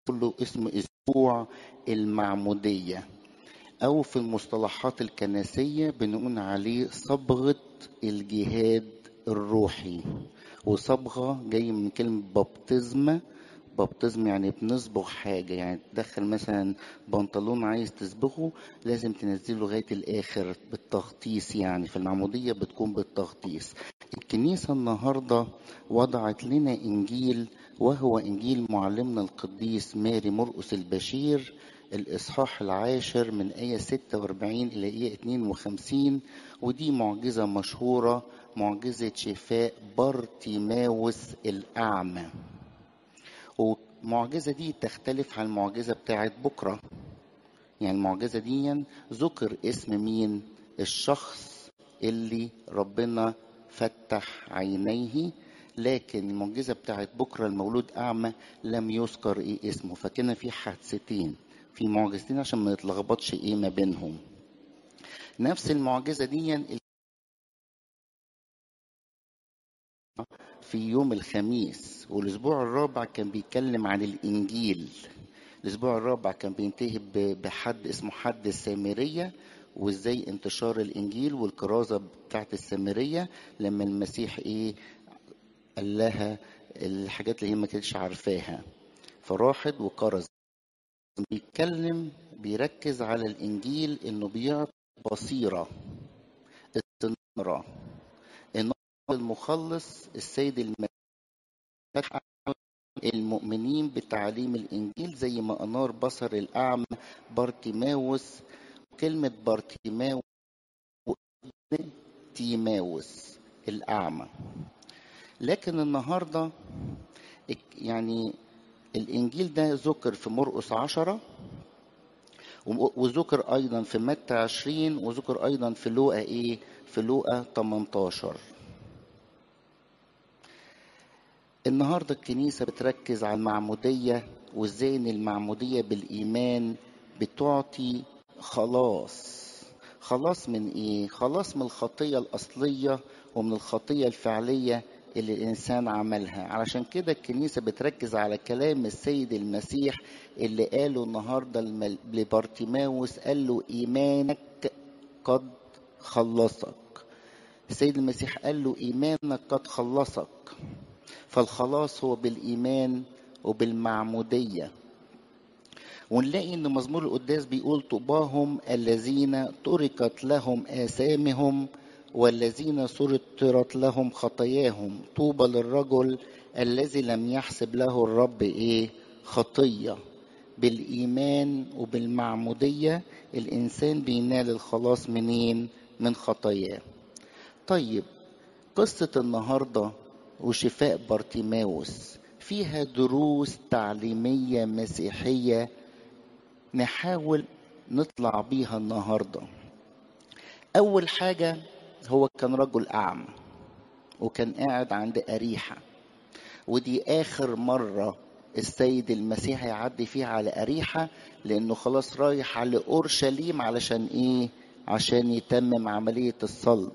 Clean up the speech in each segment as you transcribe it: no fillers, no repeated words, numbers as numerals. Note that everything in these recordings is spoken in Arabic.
كله اسمه أسبوع المعمودية، أو في المصطلحات الكنسية بنقول عليه صبغة الجهاد الروحي. وصبغة جاي من كلمة بابتزمة. بابتزم يعني بنصبغ حاجة، يعني تدخل مثلا بنطلون عايز تصبغه لازم تنزله لغاية الآخر بالتغطيس، يعني في المعمودية بتكون بالتغطيس. الكنيسة النهاردة وضعت لنا إنجيل، وهو إنجيل معلمنا القديس ماري مرقس البشير، الإصحاح 10 من آية 46 إلى آية 52. ودي معجزة مشهورة، معجزة شفاء بارتيماوس الأعمى. والمعجزة دي تختلف عن المعجزة بتاعت بكرة. يعني المعجزة دي ذكر اسم مين؟ الشخص اللي ربنا فتح عينيه، لكن المعجزة بتاعت بكرة المولود أعمى لم يذكر إيه اسمه. فكان في حادثتين، في معجزتين عشان ما نتلخبطش إيه ما بينهم. نفس المعجزة دي في يوم الخميس، والأسبوع الرابع كان بيتكلم عن الإنجيل. الأسبوع الرابع كان بينتهي بحد اسمه حد السامرية، وإزاي انتشار الإنجيل والكرازة بتاعت السامرية لما المسيح إيه قال لها الحاجات اللي هي ما كانتش عارفاها، فراحت وكرز. بيتكلم بيركز على الإنجيل إنه بيعطي بصيرة، استنارة، إن المخلص السيد المسيح المؤمنين بتعليم الإنجيل زي ما أنار بصر الأعمى بارتيماوس. كلمة بارتيماوس تيماوس الأعمى. لكن النهاردة يعني الإنجيل ده ذكر في مرقس 10، وذكر أيضا في متى 20، وذكر أيضا في لوقا إيه؟ في لوقا 18. النهاردة الكنيسة بتركز على المعمودية، وإزاي إن المعمودية بالإيمان بتعطي خلاص. خلاص من إيه؟ خلاص من الخطية الأصلية ومن الخطية الفعلية اللي الإنسان عملها. علشان كده الكنيسة بتركز على كلام السيد المسيح اللي قاله النهاردة لبارتيماوس، قال له إيمانك قد خلصك. السيد المسيح قال له إيمانك قد خلصك. فالخلاص هو بالإيمان وبالمعمودية. ونلاقي ان مزمور القداس بيقول طوباهم الذين تركت لهم آثامهم والذين سرت لهم خطاياهم. طوبى للرجل الذي لم يحسب له الرب ايه؟ خطية. بالإيمان وبالمعمودية الإنسان بينال الخلاص منين؟ من خطاياه. طيب، قصة النهاردة وشفاء بارتيماوس فيها دروس تعليمية مسيحية نحاول نطلع بيها النهاردة. أول حاجة، هو كان رجل أعمى وكان قاعد عند أريحة، ودي آخر مرة السيد المسيح يعدي فيها على أريحة، لأنه خلاص رايح على أورشليم علشان إيه؟ عشان يتمم عملية الصلب.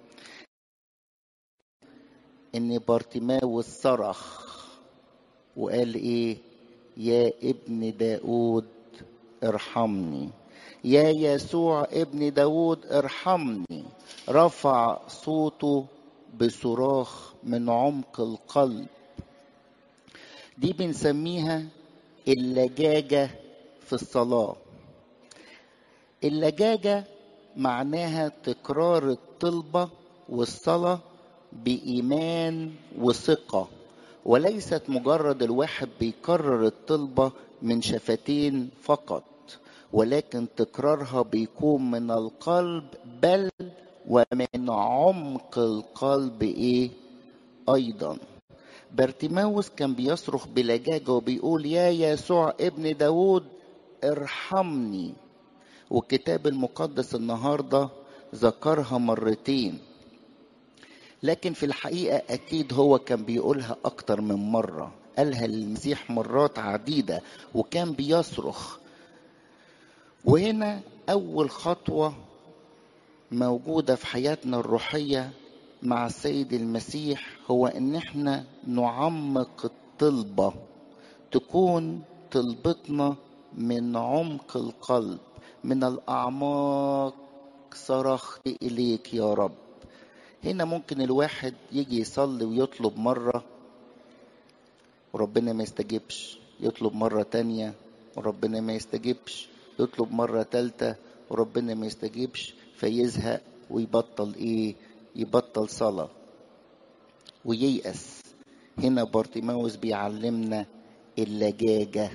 إن بارتيماوس صرخ وقال إيه؟ يا ابن داود ارحمني، يا يسوع ابن داود ارحمني. رفع صوته بصراخ من عمق القلب. دي بنسميها اللجاجة في الصلاة. اللجاجة معناها تكرار الطلبة والصلاة بإيمان وثقة، وليست مجرد الواحد بيكرر الطلبة من شفتين فقط، ولكن تكرارها بيكون من القلب، بل ومن عمق القلب ايه ايضا. بارتيماوس كان بيصرخ بلجاجة وبيقول يا يسوع ابن داود ارحمني. والكتاب المقدس النهاردة ذكرها مرتين، لكن في الحقيقة أكيد هو كان بيقولها أكتر من مرة. قالها المسيح مرات عديدة وكان بيصرخ. وهنا أول خطوة موجودة في حياتنا الروحية مع السيد المسيح هو إن احنا نعمق الطلبة، تكون وطلبتنا من عمق القلب، من الأعماق صرخت إليك يا رب. هنا ممكن الواحد يجي يصلي ويطلب مرة وربنا ما يستجيبش، يطلب مرة تانية وربنا ما يستجيبش، يطلب مرة تالتة وربنا ما يستجيبش، فيزهق ويبطل يبطل صلاة وييأس. هنا بارتيماوس بيعلمنا اللجاجة،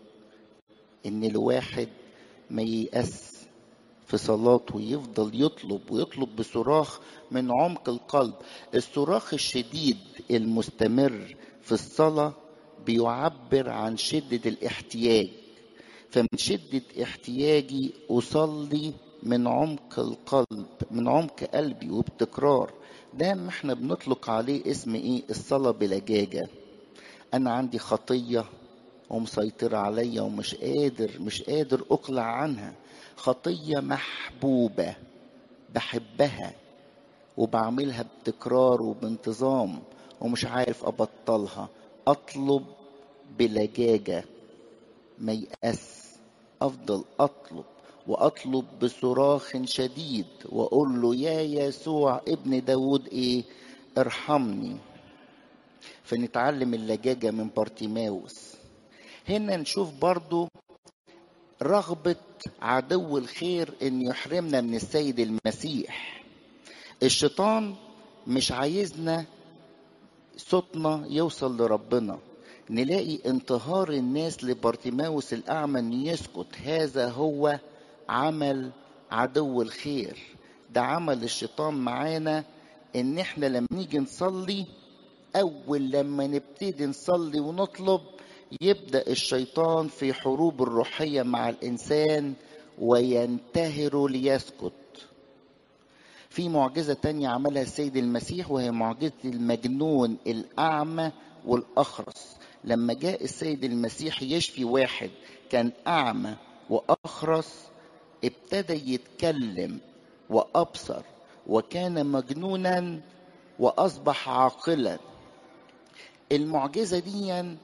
ان الواحد ما ييأس في صلاته ويفضل يطلب ويطلب بصراخ من عمق القلب. الصراخ الشديد المستمر في الصلاة بيعبر عن شدة الاحتياج، فمن شدة احتياجي أصلي من عمق القلب، من عمق قلبي وبتكرار. ده ما احنا بنطلق عليه اسم الصلاة بلجاجة. أنا عندي خطية ومسيطرة عليا ومش قادر أقلع عنها، خطية محبوبة بحبها وبعملها بتكرار وبانتظام ومش عارف أبطلها. أطلب بلجاجة ما يأس، أفضل أطلب وأطلب بصراخ شديد وأقول له يا يسوع ابن داود ارحمني. فنتعلم اللجاجة من بارتيماوس. هنا نشوف برضو رغبة عدو الخير ان يحرمنا من السيد المسيح. الشيطان مش عايزنا صوتنا يوصل لربنا. نلاقي انتهار الناس لبارتيماوس الأعمى ان يسكت. هذا هو عمل عدو الخير، ده عمل الشيطان معانا. ان احنا لما نيجي نصلي، اول لما نبتدي نصلي ونطلب، يبدأ الشيطان في حروب الروحية مع الإنسان وينتهر ليسكت. في معجزة تانية عملها السيد المسيح، وهي معجزة المجنون الأعمى والأخرس. لما جاء السيد المسيح يشفي واحد كان أعمى وأخرس، ابتدى يتكلم وأبصر، وكان مجنونا وأصبح عاقلا. المعجزة دي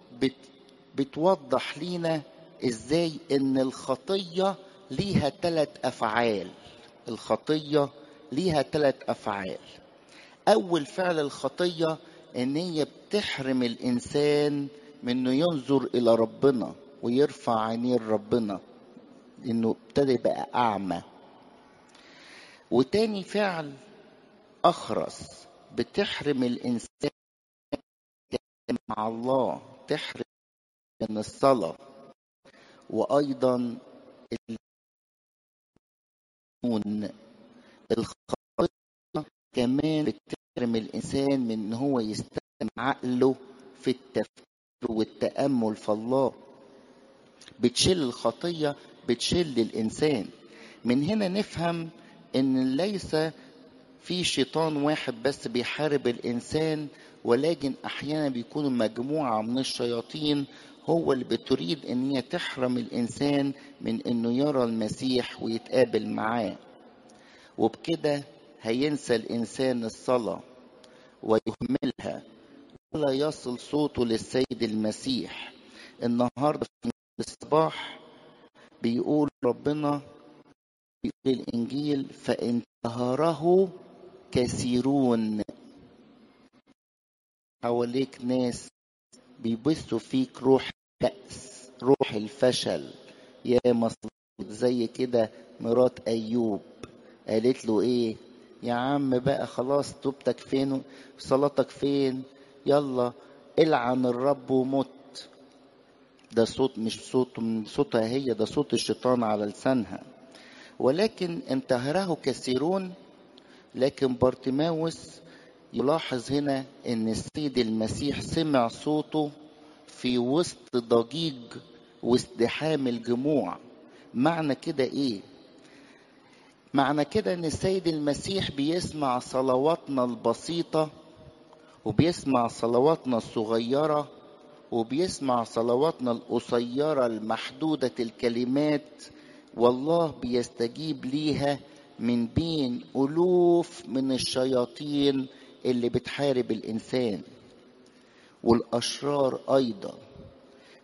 بتوضح لينا ازاي ان الخطية ليها 3 أفعال. الخطية ليها 3 أفعال. أول فعل الخطية ان هي بتحرم الإنسان من انه ينظر إلى ربنا ويرفع عينيه لربنا، انه ابتدى يبقى أعمى. وتاني فعل أخرس، بتحرم الإنسان مع الله، تحرم من الصلاة. وأيضا الخطية كمان بتحرم الإنسان من إن هو يستخدم عقله في التفكير والتأمل في الله. بتشل الخطية، بتشل الإنسان. من هنا نفهم إن ليس في شيطان واحد بس بيحارب الإنسان، ولكن أحيانا بيكون مجموعة من الشياطين هو اللي بتريد إن هي تحرم الإنسان من إنه يرى المسيح ويتقابل معاه. وبكده هينسى الإنسان الصلاة ويهملها ولا يصل صوته للسيد المسيح. النهاردة في الصباح بيقول ربنا، بيقول الإنجيل فانتهره كثيرون. حواليك ناس بيبثوا فيك روح اليأس، روح الفشل. يا مصلوب زي كده مرات أيوب قالت له يا عم بقى خلاص، توبتك فين؟ صلاتك فين؟ يلا العن الرب ومت. ده صوت مش صوت من صوتها هي، ده صوت الشيطان على لسانها. ولكن انتهره كثيرون. لكن بارتيماوس يلاحظ هنا ان السيد المسيح سمع صوته في وسط ضجيج وازدحام الجموع. معنى كده معنى كده ان السيد المسيح بيسمع صلواتنا البسيطة، وبيسمع صلواتنا الصغيرة، وبيسمع صلواتنا القصيرة المحدودة الكلمات، والله بيستجيب ليها من بين ألوف من الشياطين اللي بتحارب الإنسان والأشرار أيضا.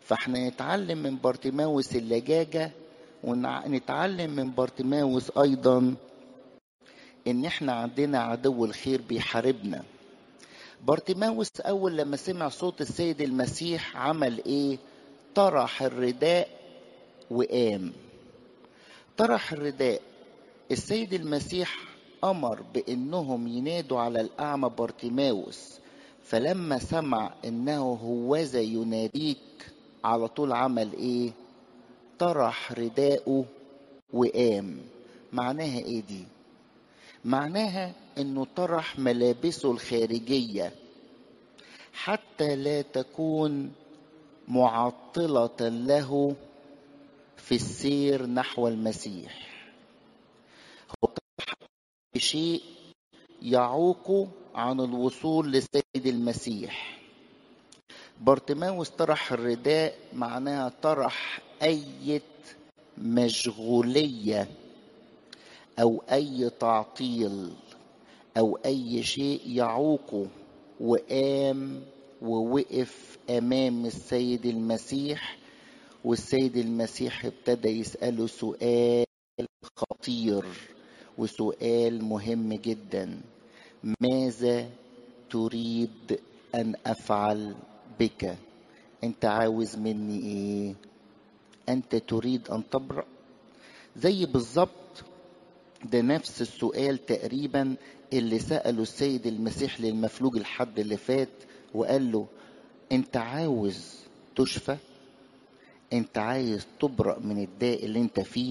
فاحنا نتعلم من بارتيماوس اللجاجة، ونتعلم من بارتيماوس ايضا ان احنا عندنا عدو الخير بيحاربنا. بارتيماوس اول لما سمع صوت السيد المسيح عمل ايه؟ طرح الرداء وقام. طرح الرداء. السيد المسيح امر بانهم ينادوا على الاعمى بارتيماوس، فلما سمع انه هوذا يناديك على طول عمل ايه؟ طرح رداءه وقام. معناها ايه دي؟ معناها انه طرح ملابسه الخارجية حتى لا تكون معطلة له في السير نحو المسيح. هو طرح شيء يعوق عن الوصول للسيد المسيح. بارتيماوس طرح الرداء، معناها طرح أي مشغولية أو أي تعطيل أو أي شيء يعوقه، وقام ووقف أمام السيد المسيح. والسيد المسيح ابتدى يسأله سؤال خطير وسؤال مهم جدا: ماذا تريد أن أفعل بك؟ أنت عاوز مني إيه؟ أنت تريد أن تبرأ؟ زي بالظبط ده نفس السؤال تقريبا اللي سأله السيد المسيح للمفلوج الحد اللي فات، وقال له: أنت عاوز تشفى؟ أنت عايز تبرأ من الداء اللي أنت فيه؟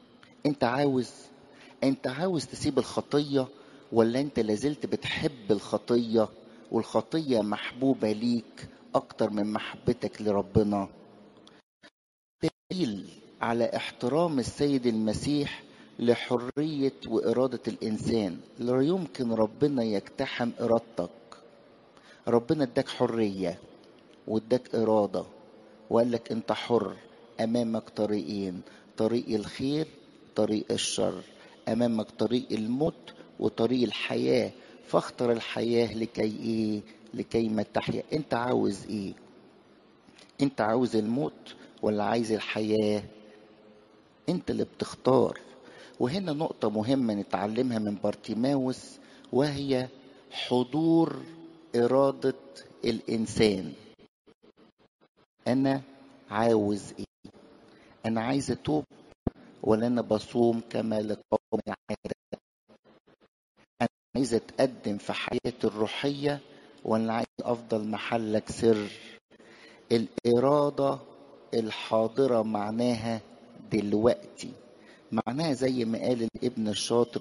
أنت عاوز تسيب الخطية، ولا أنت لازلت بتحب الخطية والخطية محبوبة ليك أكتر من محبتك لربنا؟ دليل على احترام السيد المسيح لحرية وإرادة الإنسان. لا يمكن ربنا يقتحم إرادتك. ربنا اداك حرية واداك إرادة، وقال لك أنت حر. أمامك طريقين: طريق الخير، طريق الشر. أمامك طريق الموت وطريق الحياة، فاختر الحياة لكي إيه؟ لكي ما تحيا. أنت عاوز إيه؟ أنت عاوز الموت ولا عايز الحياة؟ أنت اللي بتختار. وهنا نقطة مهمة نتعلمها من بارتيماوس، وهي حضور إرادة الإنسان. أنا عاوز إيه؟ أنا عايز أتوب، ولا أنا بصوم كما لقوم العادة؟ أنا عايز أتقدم في حياتي الروحية، ولا عايز أفضل محلك سر؟ الإرادة الحاضرة معناها دلوقتي، معناها زي ما قال الابن الشاطر: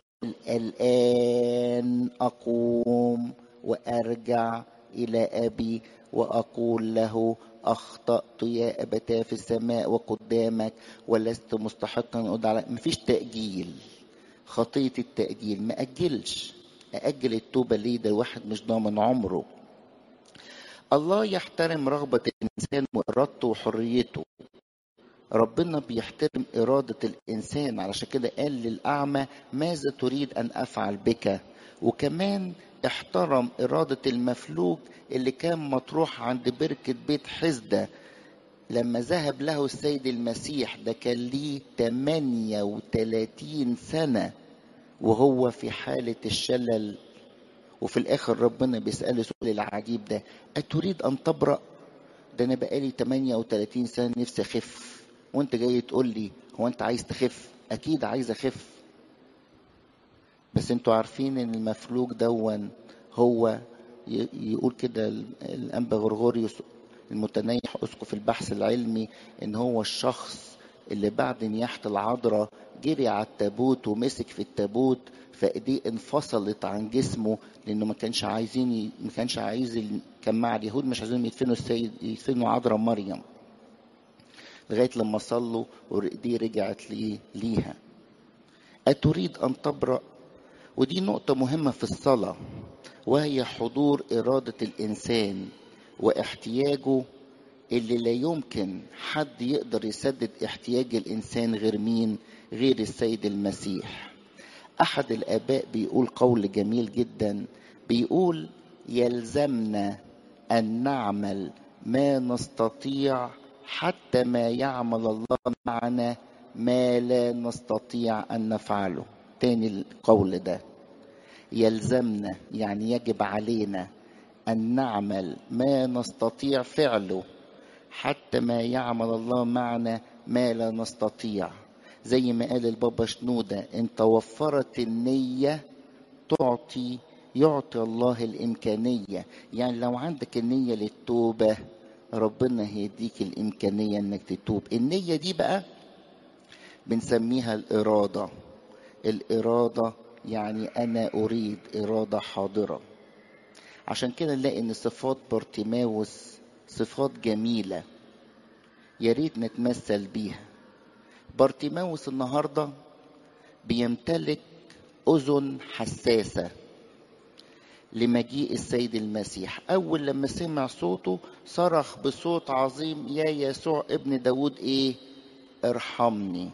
الآن أقوم وأرجع إلى أبي وأقول له: أخطأت يا أبتاه في السماء وقدامك، ولست مستحقا أن أدعى. مفيش تأجيل. خطية التأجيل ما أجلش. أأجل التوبة ليه؟ ده الواحد مش ضامن عمره. الله يحترم رغبة الإنسان وإرادته وحريته. ربنا بيحترم إرادة الإنسان، علشان كده قال للأعمى: ماذا تريد أن أفعل بك؟ وكمان احترم إرادة المفلوج اللي كان مطروح عند بركة بيت حزدة لما ذهب له السيد المسيح. ده كان ليه 38 سنة وهو في حالة الشلل، وفي الآخر ربنا بيسأله سؤال العجيب ده: أتريد أن تبرأ؟ ده أنا بقالي 38 سنة نفسي أخف، وأنت جاي تقول لي هو أنت عايز تخف؟ أكيد عايز أخف. بس أنتوا عارفين إن المفلوج دون هو يقول كده الأنبا غرغوريوس المتنيح أسقف البحث العلمي إن هو الشخص اللي بعد نياحة العذراء جري على التابوت ومسك في التابوت، فايديه انفصلت عن جسمه، لانه ما كانش عايز كان مع اليهود مش عايزين يدفنوا عذراء مريم، لغايه لما صلوا وايديه رجعت ليها. اتريد ان تبرأ؟ ودي نقطة مهمة في الصلاة، وهي حضور إرادة الإنسان واحتياجه اللي لا يمكن حد يقدر يسدد احتياج الإنسان غير مين؟ غير السيد المسيح. أحد الآباء بيقول قول جميل جدا، بيقول: يلزمنا أن نعمل ما نستطيع حتى ما يعمل الله معنا ما لا نستطيع أن نفعله. تاني القول ده، يلزمنا يعني يجب علينا أن نعمل ما نستطيع فعله حتى ما يعمل الله معنا ما لا نستطيع. زي ما قال البابا شنودة، إن توفرت النية يعطي الله الإمكانية. يعني لو عندك النية للتوبة ربنا هيديك الإمكانية إنك تتوب. النية دي بقى بنسميها الإرادة. الإرادة يعني أنا أريد، إرادة حاضرة. عشان كده نلاقي إن صفات بارتيماوس صفات جميلة يا ريت نتمثل بيها. بارتيماوس النهاردة بيمتلك أذن حساسة لمجيء السيد المسيح. أول لما سمع صوته صرخ بصوت عظيم: يا يسوع ابن داود إيه؟ ارحمني.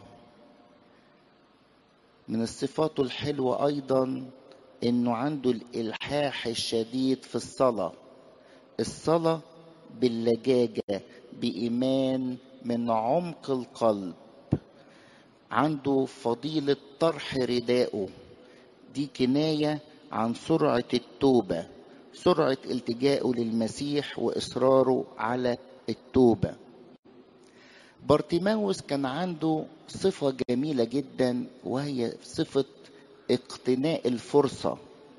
من الصفات الحلوة أيضا إنه عنده الإلحاح الشديد في الصلاة. الصلاة باللجاجة بإيمان من عمق القلب. عنده فضيلة طرح ردائه، دي كناية عن سرعة التوبة، سرعة التجائه للمسيح وإصراره على التوبة. بارتيماوس كان عنده صفة جميلة جدا وهي صفة اقتناء الفرصة.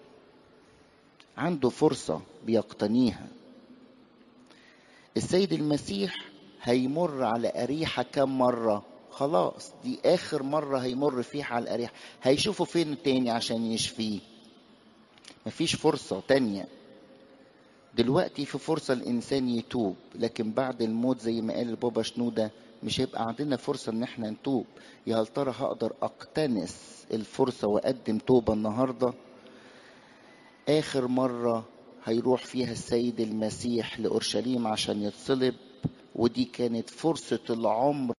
عنده فرصة بيقتنيها. السيد المسيح هيمر على أريحة كم مرة؟ خلاص دي آخر مرة هيمر فيها على أريحة. هيشوفه فين تاني عشان يشفيه؟ مفيش فرصة تانية. دلوقتي في فرصة الإنسان يتوب، لكن بعد الموت زي ما قال البابا شنودة مش هيبقى عندنا فرصة إن احنا نتوب. يا هل ترى هقدر أقتنس الفرصة وأقدم توبة النهاردة؟ آخر مرة هيروح فيها السيد المسيح لأورشليم عشان يتصلب، ودي كانت فرصة العمر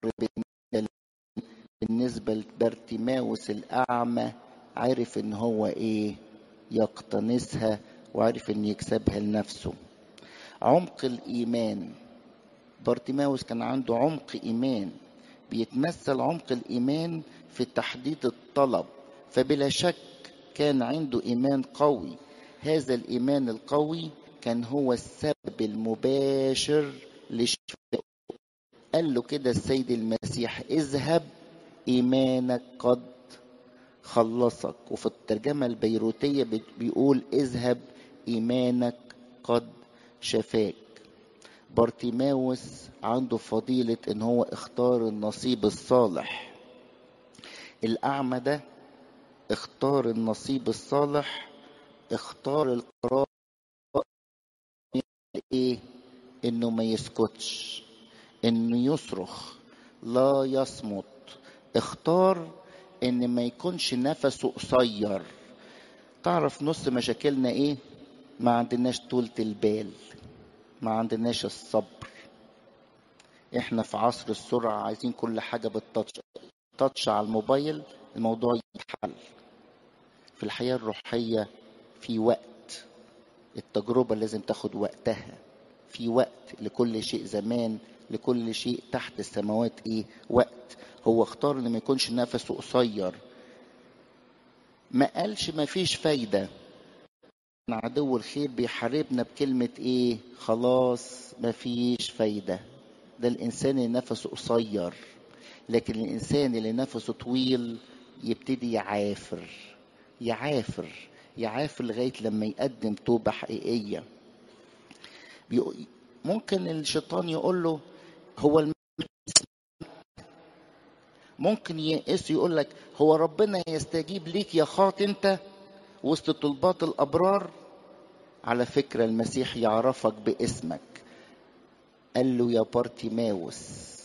بالنسبة لبرتيماوس الأعمى. عارف إن هو إيه؟ يقتنسها وعارف إن يكسبها لنفسه. عمق الإيمان. بارتيماوس كان عنده عمق إيمان، بيتمثل عمق الإيمان في تحديد الطلب. فبلا شك كان عنده إيمان قوي. هذا الإيمان القوي كان هو السبب المباشر لشفائه. قال له كده السيد المسيح: اذهب إيمانك قد خلصك. وفي الترجمة البيروتية بيقول: اذهب إيمانك قد شفاك. بارتيماوس عنده فضيلة ان هو اختار النصيب الصالح. الأعمى ده اختار النصيب الصالح، اختار القرار. ايه؟ انه ما يسكتش، انه يصرخ لا يصمت. اختار ان ما يكونش نفسه قصير. تعرف نص مشاكلنا ايه؟ ما عندناش طولة البال، ما عندناش الصبر. احنا في عصر السرعة، عايزين كل حاجة بالتاتش على الموبايل الموضوع يتحل. في الحياة الروحية في وقت، التجربة لازم تاخد وقتها. في وقت لكل شيء، زمان لكل شيء تحت السماوات ايه؟ وقت. هو اختار ان ما يكونش نفسه قصير. ما قالش ما فيش فايدة. عدو الخير بيحاربنا بكلمة ايه؟ خلاص ما فيش فايدة. ده الانسان اللي نفسه قصير. لكن الانسان اللي نفسه طويل يبتدي يعافر يعافر يعافر لغاية لما يقدم توبة حقيقية. ممكن الشيطان يقول له هو ممكن يقيس يقول لك هو ربنا يستجيب ليك يا خاطئ انت وسط طلبات الابرار؟ على فكرة المسيح يعرفك باسمك. قال له يا بارتيماوس.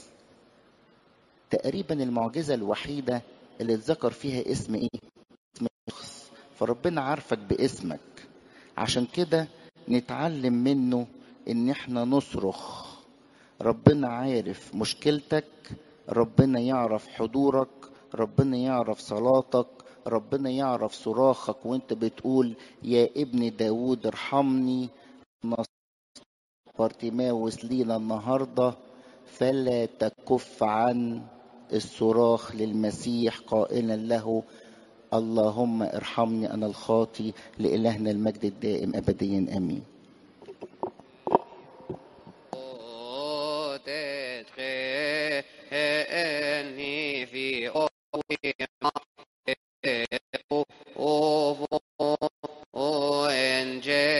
تقريبا المعجزة الوحيدة اللي اتذكر فيها اسم ايه؟ اسم شخص. فربنا عارفك باسمك. عشان كده نتعلم منه ان احنا نصرخ. ربنا عارف مشكلتك، ربنا يعرف حضورك، ربنا يعرف صلاتك، ربنا يعرف صراخك وانت بتقول يا ابن داود ارحمني. بارتيماوس لينا النهاردة فلا تكف عن الصراخ للمسيح قائلا له اللهم ارحمني أنا الخاطي. لإلهنا المجد الدائم أبديا آمين. تدخلني في